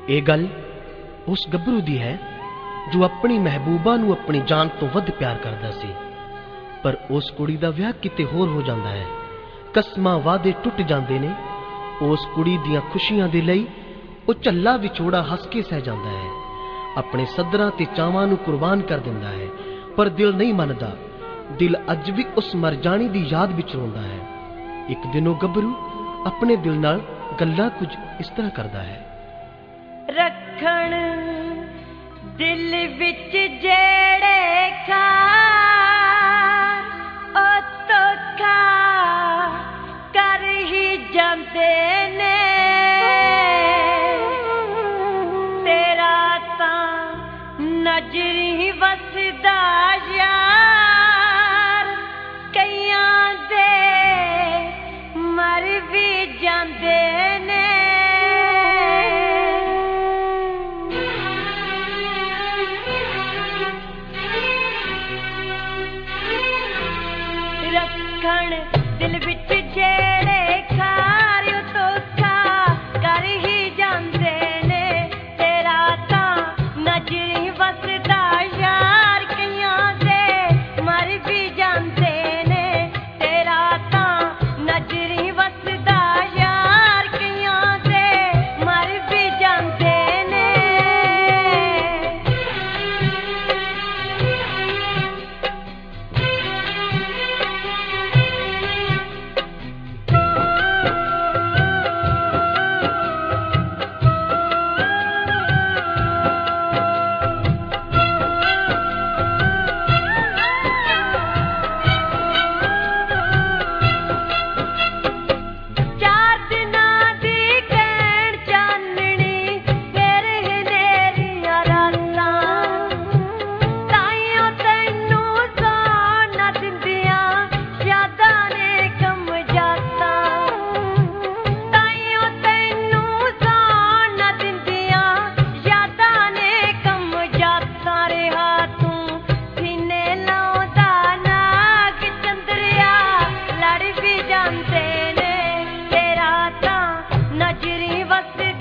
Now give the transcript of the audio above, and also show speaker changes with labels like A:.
A: ਇਹ ਗੱਲ ਉਸ ਗੱਭਰੂ ਦੀ ਹੈ ਜੋ ਆਪਣੀ ਮਹਿਬੂਬਾ ਨੂੰ ਆਪਣੀ ਜਾਨ ਤੋਂ ਵੱਧ ਪਿਆਰ ਕਰਦਾ ਸੀ, ਪਰ ਉਸ ਕੁੜੀ ਦਾ ਵਿਆਹ ਕਿਤੇ ਹੋਰ ਹੋ ਜਾਂਦਾ ਹੈ। ਕਸਮਾਂ ਵਾਅਦੇ ਟੁੱਟ ਜਾਂਦੇ ਨੇ। ਉਸ ਕੁੜੀ ਦੀਆਂ ਖੁਸ਼ੀਆਂ ਦੇ ਲਈ ਉਹ ਝੱਲਾ ਵਿਛੋੜਾ ਹੱਸ ਕੇ ਸਹਿ ਜਾਂਦਾ ਹੈ, ਆਪਣੇ ਸੱਦਰਾਂ ਤੇ ਚਾਵਾਂ ਨੂੰ ਕੁਰਬਾਨ ਕਰ ਦਿੰਦਾ ਹੈ, ਪਰ ਦਿਲ ਨਹੀਂ ਮੰਨਦਾ। ਦਿਲ ਅੱਜ ਵੀ ਉਸ ਮਰ ਜਾਣੀ ਦੀ ਯਾਦ ਵਿੱਚ ਰੋਂਦਾ ਹੈ। ਇੱਕ ਦਿਨ ਉਹ ਗੱਭਰੂ ਆਪਣੇ ਦਿਲ ਨਾਲ ਗੱਲਾਂ ਕੁਝ ਇਸ ਤਰ੍ਹਾਂ ਕਰਦਾ ਹੈ।
B: ਰੱਖਣ ਦਿਲ ਵਿੱਚ ਜਿਹੜੇ ਖਾਰ ਉਹ ਧੋਖਾ ਕਰ ਹੀ ਜਾਂਦੇ ਨੇ। ਤੇਰਾ ਤਾਂ ਨਜ਼ਰੀ ਵਸਦਾ ਯਾਰ, ਕਈਆਂ ਦੇ ਮਰ ਵੀ ਜਾਂਦੇ ਨੇ। ਰੱਖਣ ਦਿਲ ਵਿੱਚ ਜਿਹੜੇ ਖਾਰ ਧੋਖਾ ਕਰ ਹੀ ਜਾਂਦੇ ਨੇ। ਤੇਰਾ ਤਾਂ ਨਜ਼ਰੀ ਵਸਦਾ ਯਾਰ, ਕਈਆਂ ਦੇ ਮਰ ਵੀ ਜਾਂਦੇ ਨੇ। ਤੇਰਾ ਤਾਂ ਨਜ਼ਰੀ ਵਸਦਾ ਯਾਰ, ਕਈਆਂ ਦੇ ਮਰ ਵੀ ਜਾਂਦੇ ਨੇ। ਨਜ਼ਰੀ ਵਸਦਾ